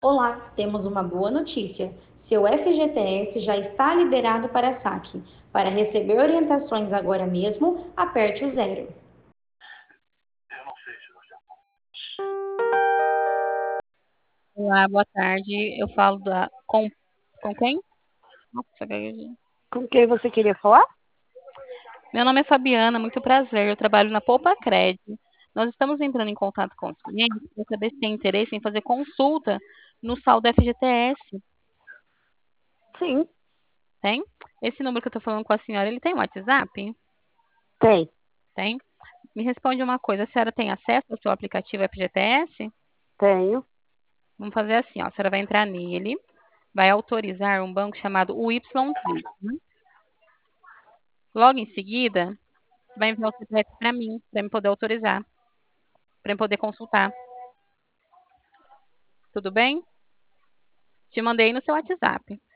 Olá, temos uma boa notícia. Seu FGTS já está liberado para saque. Para receber orientações agora mesmo, aperte o zero. Olá, boa tarde. Eu falo com quem? Nossa, Com quem você queria falar? meu nome é Fabiana, muito prazer. Eu trabalho na Poupa Cred. Nós estamos entrando em contato com os clientes para saber se tem interesse em fazer consulta no saldo FGTS. Sim, Tem? Esse número que eu estou falando com a senhora, ele tem WhatsApp? tem. Tem? Me responde uma coisa, a senhora tem acesso ao seu aplicativo FGTS? Tenho. Vamos fazer assim, ó. A senhora vai entrar nele, vai autorizar um banco chamado YT. Logo em seguida, vai enviar o CPF para mim poder autorizar, para mim poder consultar. Tudo bem? Te mandei no seu WhatsApp.